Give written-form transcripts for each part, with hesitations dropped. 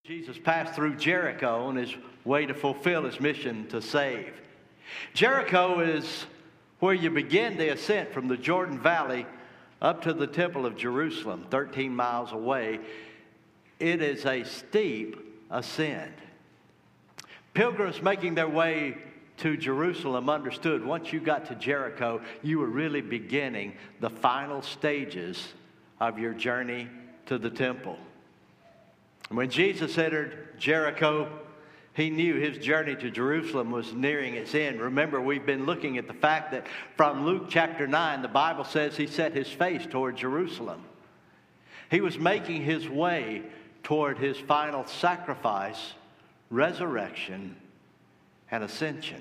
Jesus passed through Jericho on his way to fulfill his mission to save. Jericho is where you begin the ascent from the Jordan Valley up to the Temple of Jerusalem, 13 miles away. It is a steep ascent. Pilgrims making their way to Jerusalem understood once you got to Jericho, you were really beginning the final stages of your journey to the temple. When Jesus entered Jericho, he knew his journey to Jerusalem was nearing its end. Remember, we've been looking at the fact that from Luke chapter 9, the Bible says he set his face toward Jerusalem. He was making his way toward his final sacrifice, resurrection, and ascension.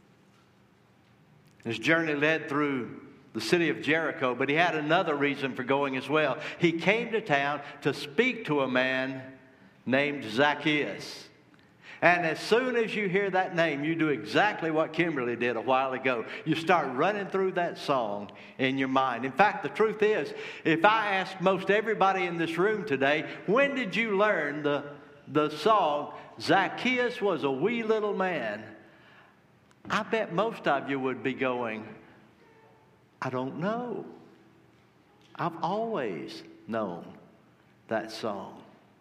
His journey led through the city of Jericho, but he had another reason for going as well. He came to town to speak to a man named Zacchaeus. And as soon as you hear that name, you do exactly what Kimberly did a while ago. You start running through that song in your mind. In fact, the truth is, if I ask most everybody in this room today, when did you learn the song, Zacchaeus was a wee little man? I bet most of you would be going, I don't know. I've always known that song.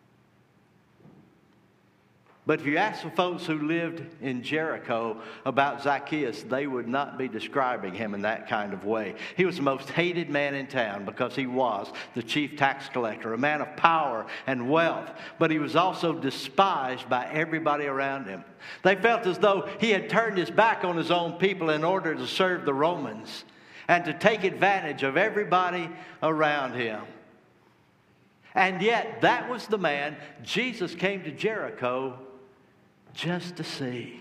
But if you ask the folks who lived in Jericho about Zacchaeus, they would not be describing him in that kind of way. He was the most hated man in town because he was the chief tax collector, a man of power and wealth. But he was also despised by everybody around him. They felt as though he had turned his back on his own people in order to serve the Romans and to take advantage of everybody around him. And yet, that was the man Jesus came to Jericho just to see.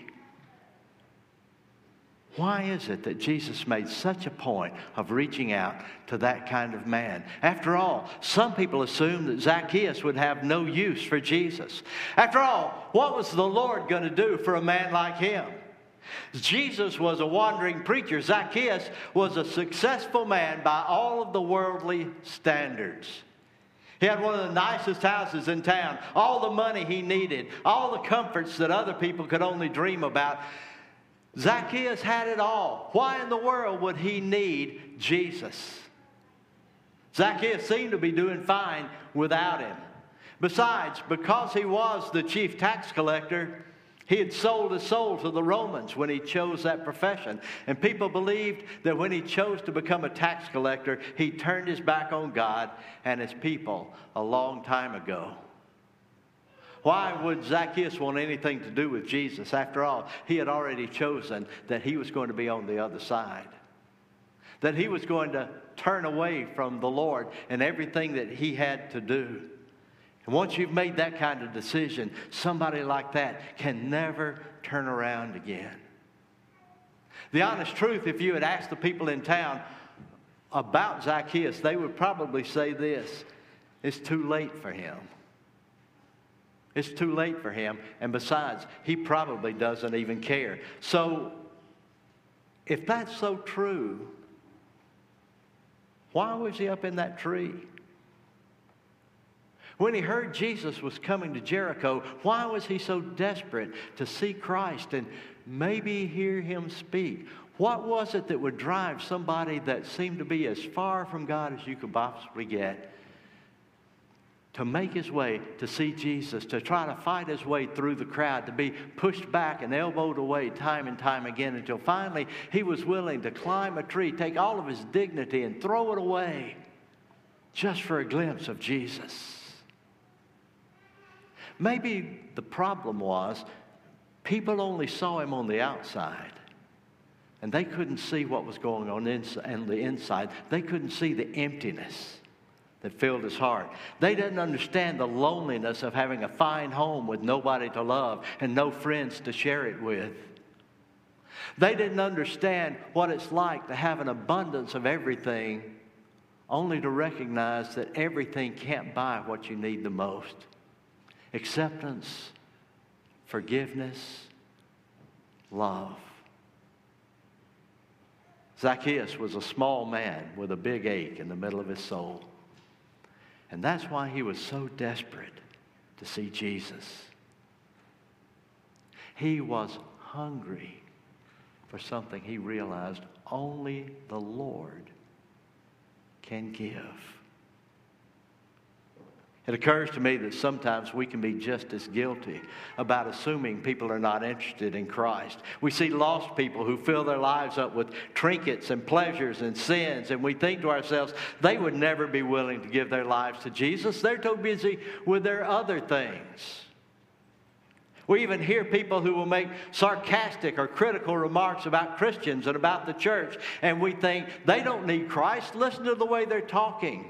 Why is it that Jesus made such a point of reaching out to that kind of man? After all, some people assumed that Zacchaeus would have no use for Jesus. After all, what was the Lord going to do for a man like him? Jesus was a wandering preacher. Zacchaeus was a successful man by all of the worldly standards. He had one of the nicest houses in town, all the money he needed, all the comforts that other people could only dream about. Zacchaeus had it all. Why in the world would he need Jesus? Zacchaeus seemed to be doing fine without him. Besides, because he was the chief tax collector, he had sold his soul to the Romans when he chose that profession. And people believed that when he chose to become a tax collector, he turned his back on God and his people a long time ago. Why would Zacchaeus want anything to do with Jesus? After all, he had already chosen that he was going to be on the other side. That he was going to turn away from the Lord and everything that he had to do. And once you've made that kind of decision, somebody like that can never turn around again. The honest truth, if you had asked the people in town about Zacchaeus, they would probably say this: it's too late for him. It's too late for him. And besides, he probably doesn't even care. So, if that's so true, why was he up in that tree? When he heard Jesus was coming to Jericho, why was he so desperate to see Christ and maybe hear him speak? What was it that would drive somebody that seemed to be as far from God as you could possibly get to make his way to see Jesus, to try to fight his way through the crowd, to be pushed back and elbowed away time and time again until finally he was willing to climb a tree, take all of his dignity and throw it away just for a glimpse of Jesus? Maybe the problem was people only saw him on the outside, and they couldn't see what was going on on the inside. They couldn't see the emptiness that filled his heart. They didn't understand the loneliness of having a fine home with nobody to love and no friends to share it with. They didn't understand what it's like to have an abundance of everything, only to recognize that everything can't buy what you need the most. Acceptance, forgiveness, love. Zacchaeus was a small man with a big ache in the middle of his soul. And that's why he was so desperate to see Jesus. He was hungry for something he realized only the Lord can give. It occurs to me that sometimes we can be just as guilty about assuming people are not interested in Christ. We see lost people who fill their lives up with trinkets and pleasures and sins, and we think to ourselves, they would never be willing to give their lives to Jesus. They're too busy with their other things. We even hear people who will make sarcastic or critical remarks about Christians and about the church, and we think they don't need Christ. Listen to the way they're talking.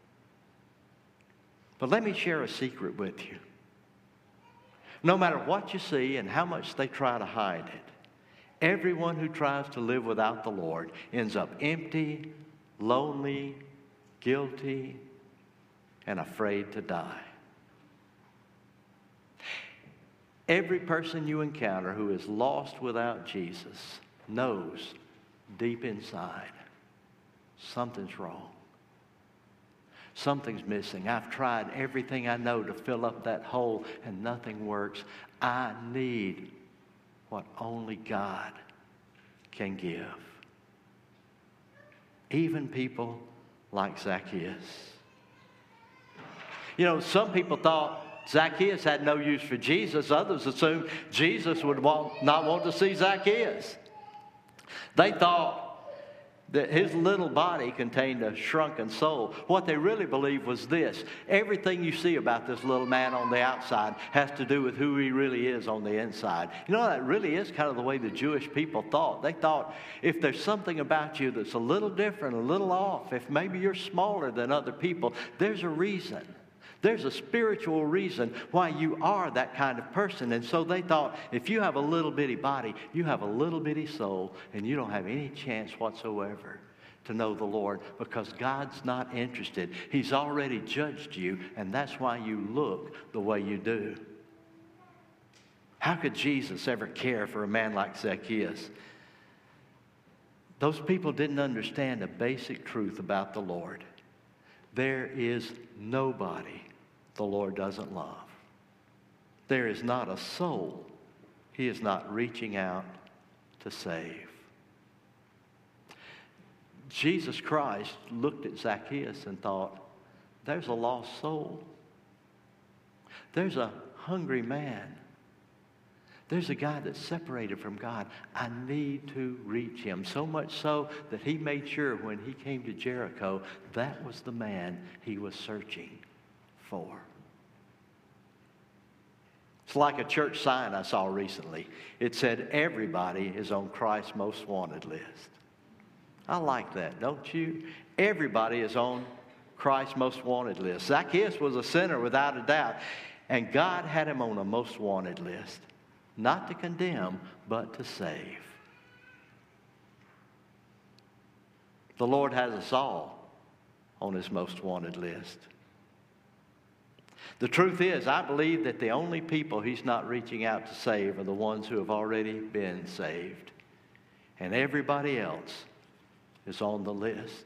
But let me share a secret with you. No matter what you see and how much they try to hide it, everyone who tries to live without the Lord ends up empty, lonely, guilty, and afraid to die. Every person you encounter who is lost without Jesus knows deep inside something's wrong. Something's missing. I've tried everything I know to fill up that hole and nothing works. I need what only God can give. Even people like Zacchaeus. You know, some people thought Zacchaeus had no use for Jesus. Others assumed Jesus would not want to see Zacchaeus. They thought that his little body contained a shrunken soul. What they really believed was this: everything you see about this little man on the outside has to do with who he really is on the inside. You know, that really is kind of the way the Jewish people thought. They thought if there's something about you that's a little different, a little off, if maybe you're smaller than other people, there's a reason. There's a spiritual reason why you are that kind of person. And so they thought, if you have a little bitty body, you have a little bitty soul, and you don't have any chance whatsoever to know the Lord, because God's not interested. He's already judged you, and that's why you look the way you do. How could Jesus ever care for a man like Zacchaeus? Those people didn't understand a basic truth about the Lord. There is nobody the Lord doesn't love. There is not a soul He is not reaching out to save. Jesus Christ looked at Zacchaeus and thought, there's a lost soul. There's a hungry man. There's a guy that's separated from God. I need to reach him. So much so that he made sure when he came to Jericho, that was the man he was searching for. It's like a church sign I saw recently. It said, everybody is on Christ's most wanted list. I like that, don't you? Everybody is on Christ's most wanted list. Zacchaeus was a sinner without a doubt, and God had him on a most wanted list. Not to condemn, but to save. The Lord has us all on His most wanted list. The truth is, I believe that the only people He's not reaching out to save are the ones who have already been saved. And everybody else is on the list.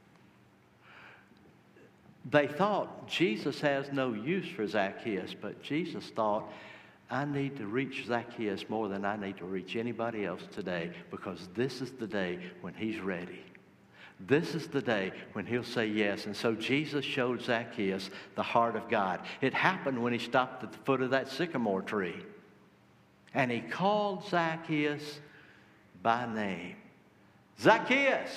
They thought Jesus has no use for Zacchaeus, but Jesus thought, I need to reach Zacchaeus more than I need to reach anybody else today, because this is the day when he's ready. This is the day when he'll say yes. And so Jesus showed Zacchaeus the heart of God. It happened when he stopped at the foot of that sycamore tree. And he called Zacchaeus by name. Zacchaeus!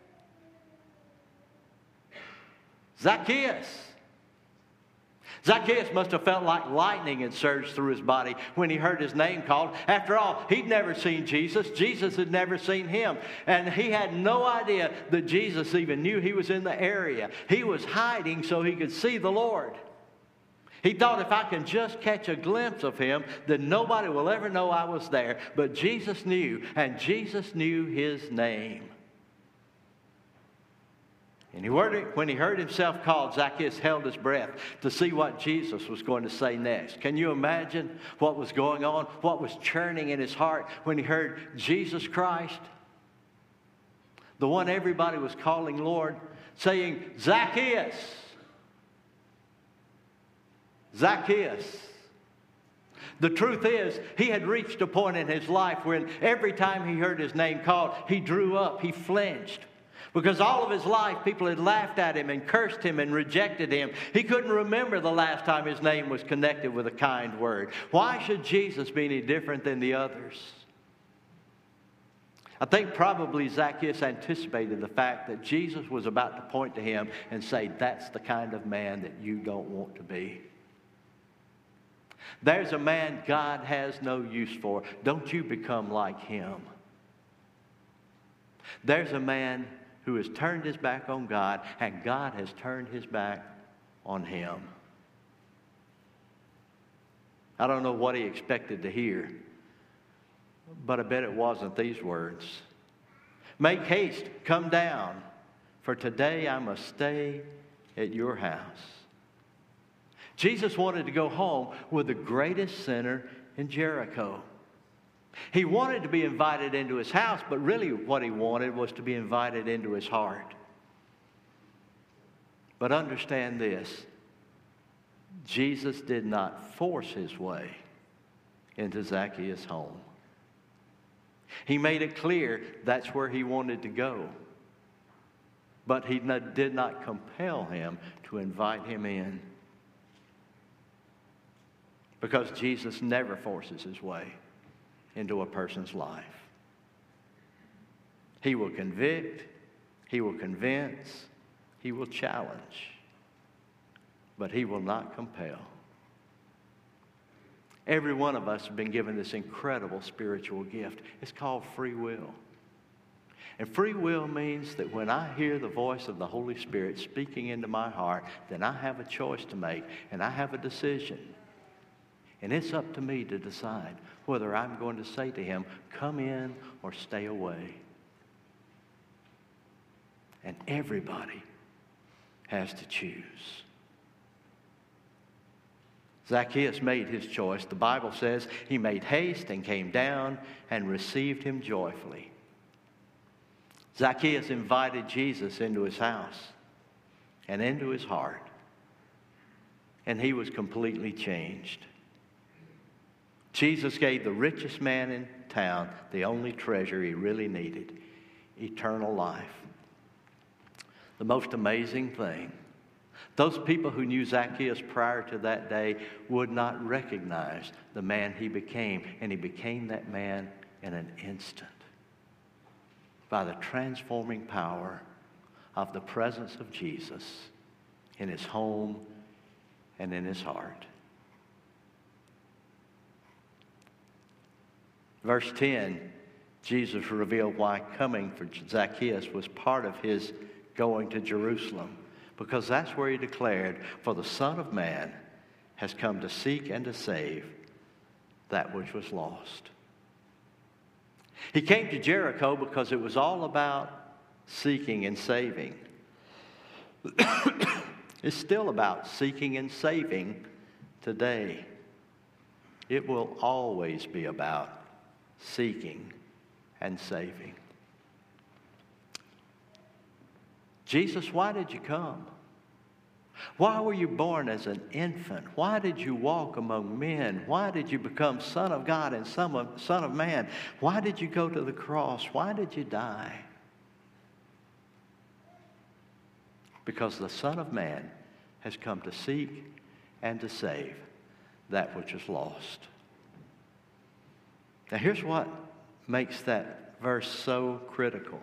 Zacchaeus! Zacchaeus must have felt like lightning had surged through his body when he heard his name called. After all, he'd never seen Jesus. Jesus had never seen him. And he had no idea that Jesus even knew he was in the area. He was hiding so he could see the Lord. He thought, if I can just catch a glimpse of him, then nobody will ever know I was there. But Jesus knew, and Jesus knew his name. And when he heard himself called, Zacchaeus held his breath to see what Jesus was going to say next. Can you imagine what was going on, what was churning in his heart when he heard Jesus Christ, the one everybody was calling Lord, saying, Zacchaeus, Zacchaeus. The truth is, he had reached a point in his life when every time he heard his name called, he drew up, he flinched. Because all of his life, people had laughed at him and cursed him and rejected him. He couldn't remember the last time his name was connected with a kind word. Why should Jesus be any different than the others? I think probably Zacchaeus anticipated the fact that Jesus was about to point to him and say, that's the kind of man that you don't want to be. There's a man God has no use for. Don't you become like him. There's a man who has turned his back on God, and God has turned his back on him. I don't know what he expected to hear, but I bet it wasn't these words. Make haste, come down, for today I must stay at your house. Jesus wanted to go home with the greatest sinner in Jericho. He wanted to be invited into his house, but really what he wanted was to be invited into his heart. But understand this, Jesus did not force his way into Zacchaeus' home. He made it clear that's where he wanted to go. But he did not compel him to invite him in. Because Jesus never forces his way into a person's life. He will convict, he will convince, he will challenge, but he will not compel. Every one of us has been given this incredible spiritual gift. It's called free will. And free will means that when I hear the voice of the Holy Spirit speaking into my heart, then I have a choice to make, and I have a decision. And it's up to me to decide whether I'm going to say to him, come in or stay away. And everybody has to choose. Zacchaeus made his choice. The Bible says he made haste and came down and received him joyfully. Zacchaeus invited Jesus into his house and into his heart. And he was completely changed. Jesus gave the richest man in town the only treasure he really needed, eternal life. The most amazing thing, those people who knew Zacchaeus prior to that day would not recognize the man he became, and he became that man in an instant by the transforming power of the presence of Jesus in his home and in his heart. Verse 10, Jesus revealed why coming for Zacchaeus was part of his going to Jerusalem. Because that's where he declared, for the Son of Man has come to seek and to save that which was lost. He came to Jericho because it was all about seeking and saving. It's still about seeking and saving today. It will always be about seeking and saving. Jesus, why did you come? Why were you born as an infant? Why did you walk among men? Why did you become Son of God and Son of Man? Why did you go to the cross? Why did you die? Because the Son of Man has come to seek and to save that which is lost. Now here's what makes that verse so critical.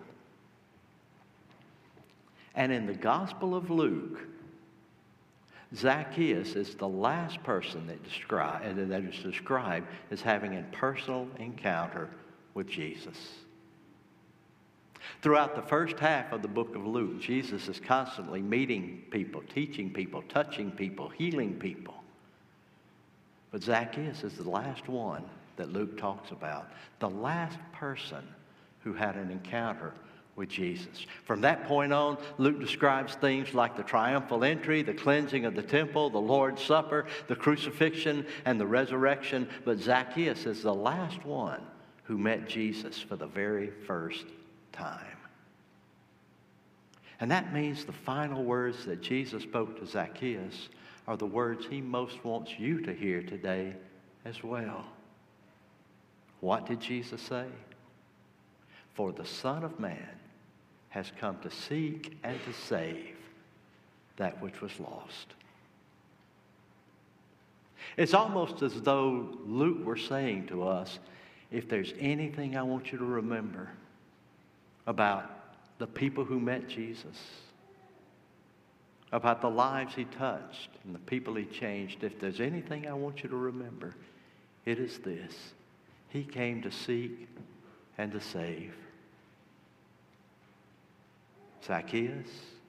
And in the Gospel of Luke, Zacchaeus is the last person that is described as having a personal encounter with Jesus. Throughout the first half of the book of Luke, Jesus is constantly meeting people, teaching people, touching people, healing people. But Zacchaeus is the last one that Luke talks about, the last person who had an encounter with Jesus. From that point on, Luke describes things like the triumphal entry, the cleansing of the temple, the Lord's Supper, the crucifixion, and the resurrection. But Zacchaeus is the last one who met Jesus for the very first time. And that means the final words that Jesus spoke to Zacchaeus are the words he most wants you to hear today as well. What did Jesus say? For the Son of Man has come to seek and to save that which was lost. It's almost as though Luke were saying to us, if there's anything I want you to remember about the people who met Jesus, about the lives he touched and the people he changed, if there's anything I want you to remember, it is this. He came to seek and to save. Zacchaeus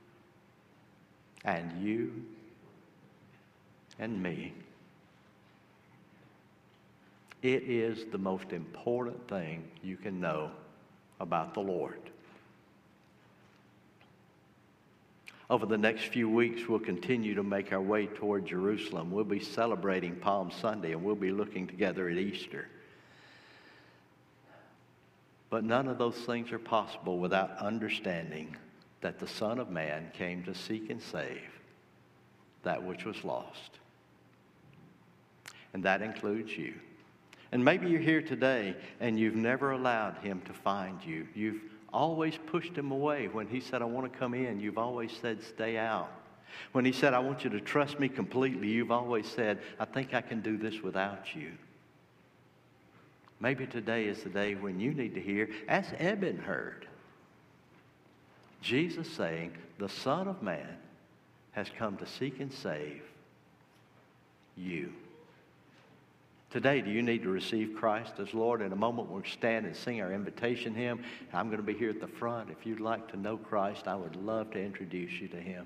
and you and me. It is the most important thing you can know about the Lord. Over the next few weeks, we'll continue to make our way toward Jerusalem. We'll be celebrating Palm Sunday, and we'll be looking together at Easter. But none of those things are possible without understanding that the Son of Man came to seek and save that which was lost. And that includes you. And maybe you're here today and you've never allowed him to find you. You've always pushed him away. When he said, I want to come in, you've always said, stay out. When he said, I want you to trust me completely, you've always said, I think I can do this without you. Maybe today is the day when you need to hear, as Eben heard, Jesus saying, the Son of Man has come to seek and save you. Today, do you need to receive Christ as Lord? In a moment, we'll stand and sing our invitation hymn. I'm going to be here at the front. If you'd like to know Christ, I would love to introduce you to him.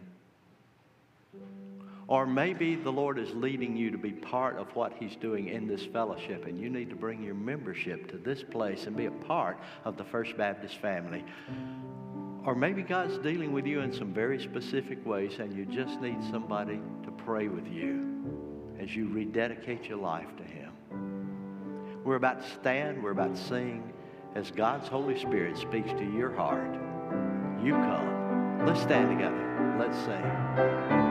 Or maybe the Lord is leading you to be part of what he's doing in this fellowship, and you need to bring your membership to this place and be a part of the First Baptist family. Or maybe God's dealing with you in some very specific ways, and you just need somebody to pray with you as you rededicate your life to him. We're about to stand, we're about to sing. As God's Holy Spirit speaks to your heart, you come. Let's stand together. Let's sing.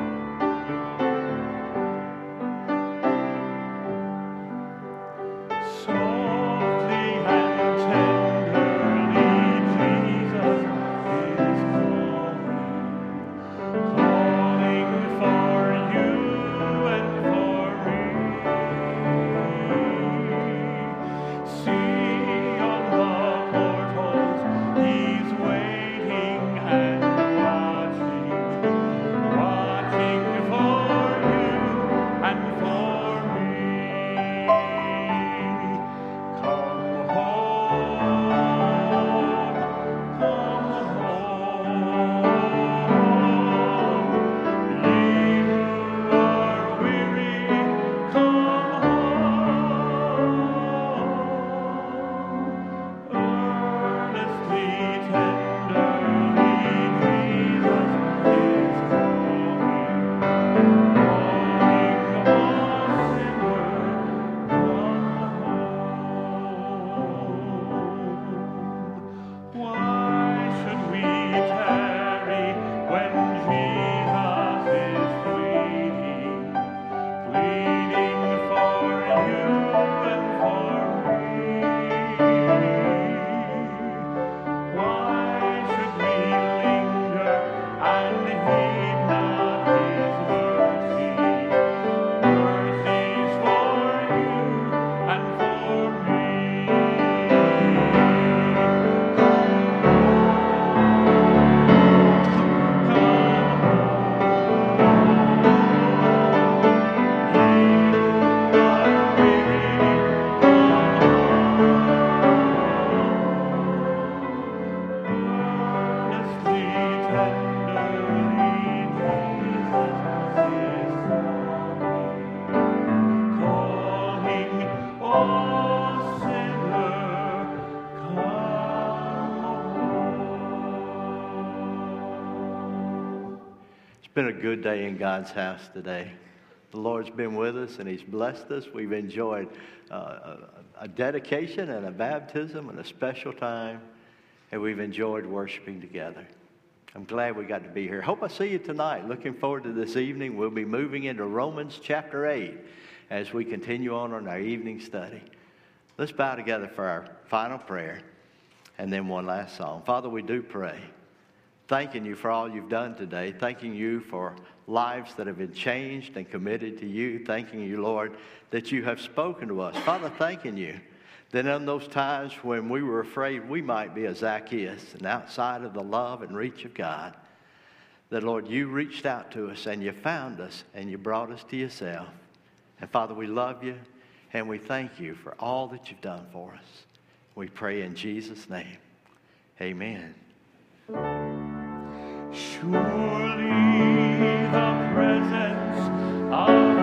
It's been a good day in God's house today. The Lord's been with us and he's blessed us. We've enjoyed a dedication and a baptism and a special time, and we've enjoyed worshiping together. I'm glad we got to be here. Hope I see you tonight. Looking forward to this evening. We'll be moving into Romans chapter 8. as we continue on in our evening study. Let's bow together for our final prayer and then one last song. Father, we do pray, thanking you for all you've done today, thanking you for lives that have been changed and committed to you, thanking you, Lord, that you have spoken to us. Father, thanking you that in those times when we were afraid we might be a Zacchaeus and outside of the love and reach of God, that, Lord, you reached out to us and you found us and you brought us to yourself. And, Father, we love you and we thank you for all that you've done for us. We pray in Jesus' name. Amen. Surely the presence of